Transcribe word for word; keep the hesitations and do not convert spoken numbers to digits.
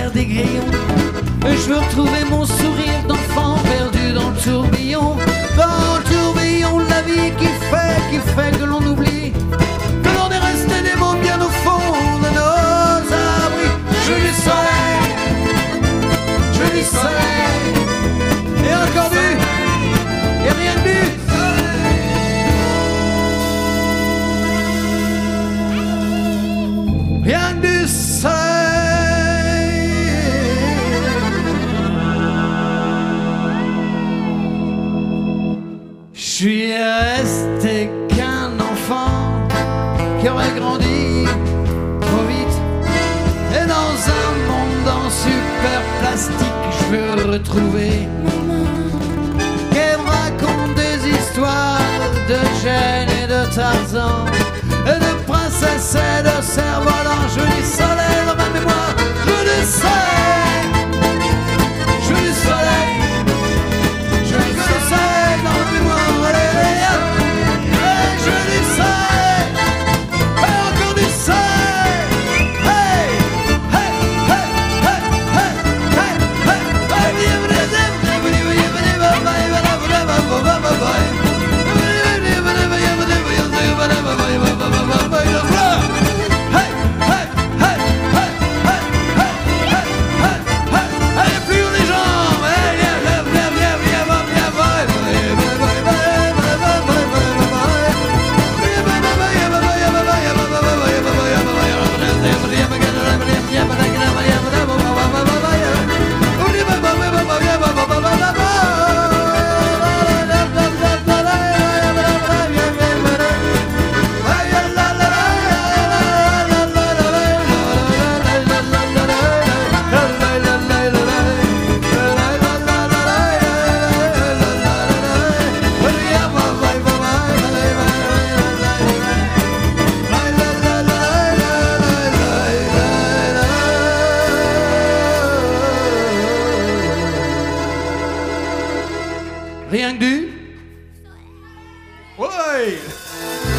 travers des grillons. Je veux retrouver mon sourire d'enfant perdu dans le tourbillon. Dans le tourbillon de la vie qui fait, qui fait que l'on oublie que l'on est resté des mots bien au fond de nos abris. Je du soleil, je du soleil, et encore du, et rien que du. Rien que du soleil. Je suis resté qu'un enfant qui aurait grandi trop vite. Et dans un monde en super plastique, je veux retrouver qui me raconte des histoires de Jane et de Tarzan, et de princesse et de cerf-volant. Je veux du soleil dans ma mémoire, je veux du soleil, je veux du soleil, je veux du soleil dans ma mémoire. Allez, allez, allez, je veux du soleil, et encore du soleil. Hey, hey, hey, hey, hey, hey, hey, Rien que du. Ouais.